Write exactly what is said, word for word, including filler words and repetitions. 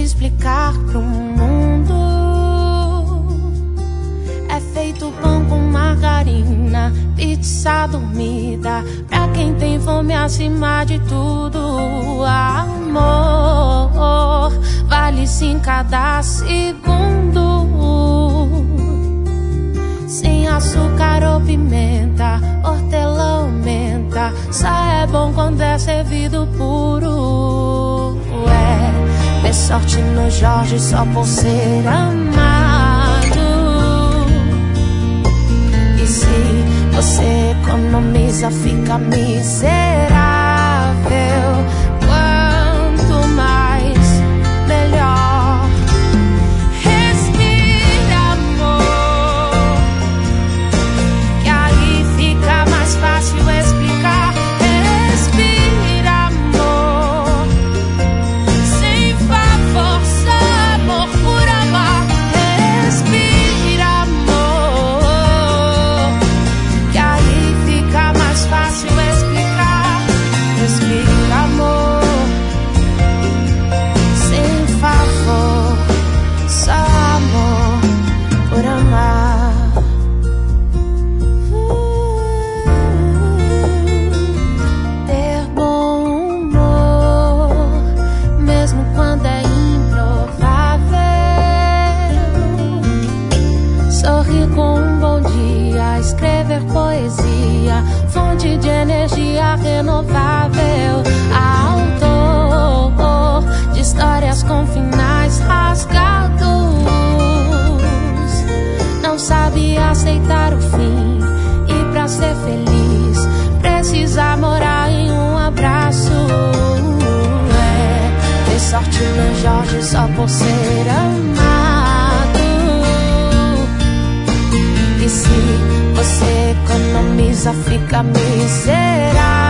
explicar pro mundo. É feito pão com margarina, pizza dormida, pra quem tem fome acima de tudo. Amor vale sim cada segundo. Sem açúcar ou pimenta, hortelã, menta, só é bom quando é servido puro. É, ter sorte no Jorge só por ser amado. E se você economiza, fica miserável. Quanto mais, melhor. Respira, amor, que aí fica mais fácil explicar. Respira, amor, sem favor, só amor por amar. Respira, amor, que aí fica mais fácil explicar. Respira, amor, sem favor, só amor por amar. Ter bom humor, mesmo quando é improvável. Sorrir com um bom dia, escrever poesia, fonte de energia renovável. Autor de histórias com finais rasgados, não sabe aceitar o fim, e pra ser feliz precisa morar em um abraço. É, ter sorte no Jorge só por ser amado. E se você economiza, fica miserável.